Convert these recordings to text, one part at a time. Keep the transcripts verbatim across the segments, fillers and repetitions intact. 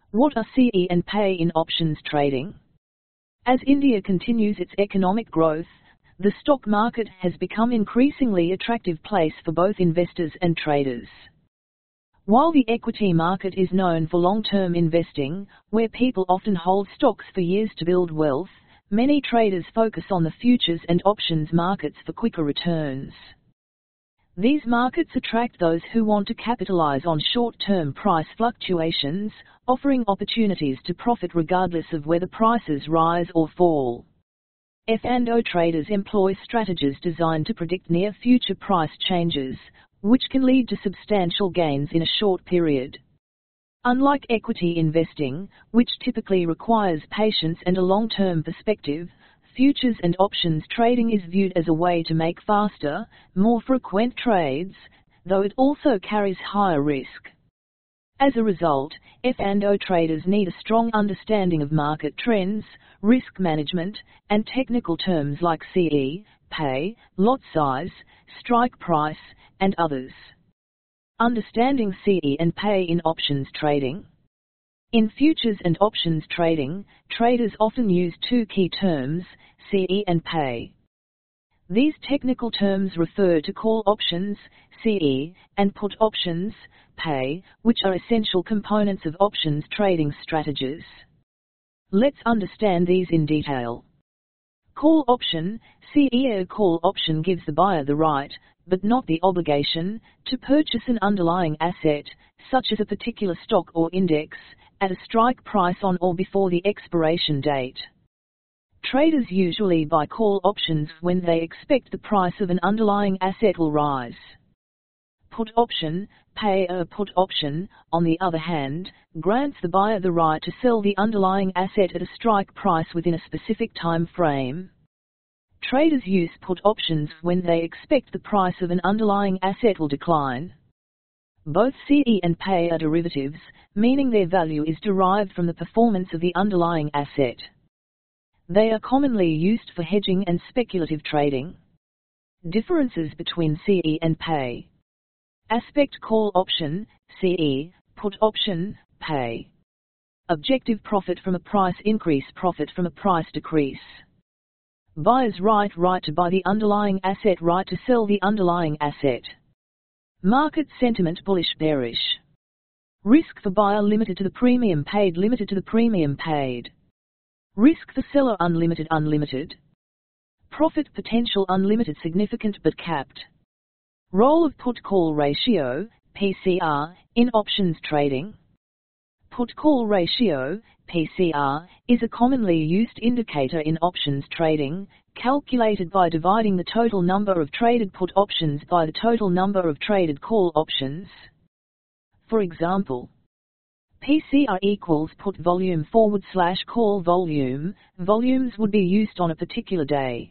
What are C E and P E in options trading? As India continues its economic growth, the stock market has become an increasingly attractive place for both investors and traders. While the equity market is known for long-term investing, where people often hold stocks for years to build wealth, many traders focus on the futures and options markets for quicker returns. These markets attract those who want to capitalize on short-term price fluctuations, offering opportunities to profit regardless of whether prices rise or fall. F and O traders employ strategies designed to predict near-future price changes, which can lead to substantial gains in a short period. Unlike equity investing, which typically requires patience and a long-term perspective, futures and options trading is viewed as a way to make faster, more frequent trades, though it also carries higher risk. As a result, F and O traders need a strong understanding of market trends, risk management, and technical terms like C E, P E, lot size, strike price, and others. Understanding C E and P E in options trading. In futures and options trading, traders often use two key terms, C E and P E. These technical terms refer to call options, C E, and put options, P E, which are essential components of options trading strategies. Let's understand these in detail. Call option, C E. A call option gives the buyer the right, but not the obligation, to purchase an underlying asset, such as a particular stock or index, at a strike price on or before the expiration date. Traders usually buy call options when they expect the price of an underlying asset will rise. Put option, P E. A put option, on the other hand, grants the buyer the right to sell the underlying asset at a strike price within a specific time frame. Traders use put options when they expect the price of an underlying asset will decline. Both C E and P E are derivatives, meaning their value is derived from the performance of the underlying asset. They are commonly used for hedging and speculative trading. Differences between C E and P E. Aspect call option, C E, put option, P E. Objective profit from a price increase, profit from a price decrease. Buyer's right, right to buy the underlying asset, right to sell the underlying asset. Market sentiment, bullish, bearish. Risk for buyer, limited to the premium paid, limited to the premium paid. Risk for seller, unlimited, unlimited. Profit potential, unlimited, significant but capped. Role of put-call ratio, P C R, in options trading. Put-call ratio, P C R, is a commonly used indicator in options trading, calculated by dividing the total number of traded put options by the total number of traded call options. For example, P C R equals put volume forward slash call volume, volumes would be used on a particular day.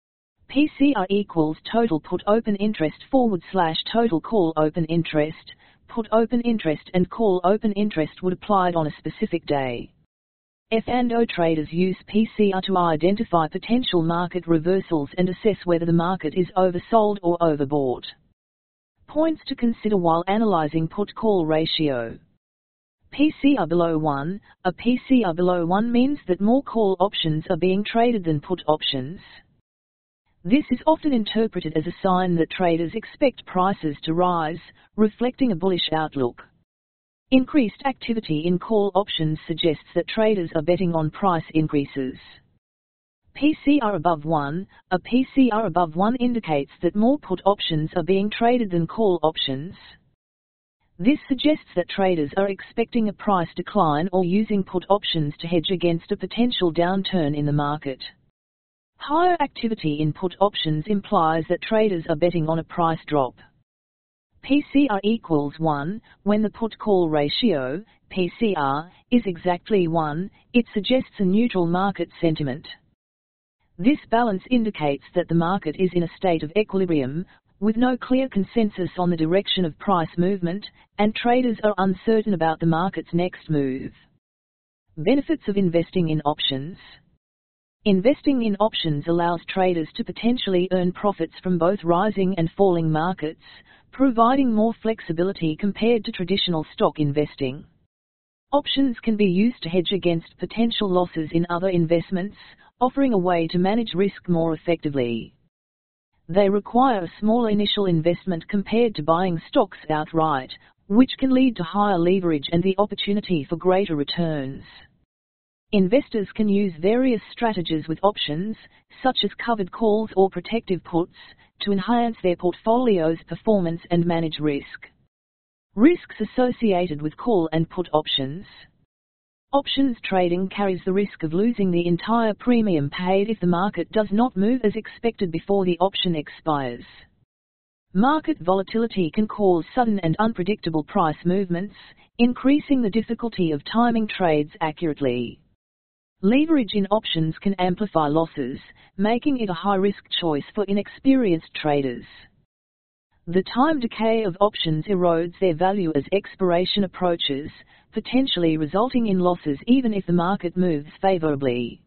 P C R equals total put open interest forward slash total call open interest, put open interest and call open interest would applied on a specific day. F and O traders use P C R to identify potential market reversals and assess whether the market is oversold or overbought. Points to consider while analyzing put-call ratio. P C R below one. A P C R below one means that more call options are being traded than put options. This is often interpreted as a sign that traders expect prices to rise, reflecting a bullish outlook. Increased activity in call options suggests that traders are betting on price increases. P C R above one. A P C R above one indicates that more put options are being traded than call options. This suggests that traders are expecting a price decline or using put options to hedge against a potential downturn in the market. Higher activity in put options implies that traders are betting on a price drop. P C R equals one. When the put-call ratio, P C R, is exactly one, it suggests a neutral market sentiment. This balance indicates that the market is in a state of equilibrium, with no clear consensus on the direction of price movement, and traders are uncertain about the market's next move. Benefits of investing in options. Investing in options allows traders to potentially earn profits from both rising and falling markets, providing more flexibility compared to traditional stock investing. Options can be used to hedge against potential losses in other investments, offering a way to manage risk more effectively. They require a small initial investment compared to buying stocks outright, which can lead to higher leverage and the opportunity for greater returns. Investors can use various strategies with options, such as covered calls or protective puts, to enhance their portfolio's performance and manage risk. Risks associated with call and put options. Options trading carries the risk of losing the entire premium paid if the market does not move as expected before the option expires. Market volatility can cause sudden and unpredictable price movements, increasing the difficulty of timing trades accurately. Leverage in options can amplify losses, making it a high-risk choice for inexperienced traders. The time decay of options erodes their value as expiration approaches, potentially resulting in losses even if the market moves favorably.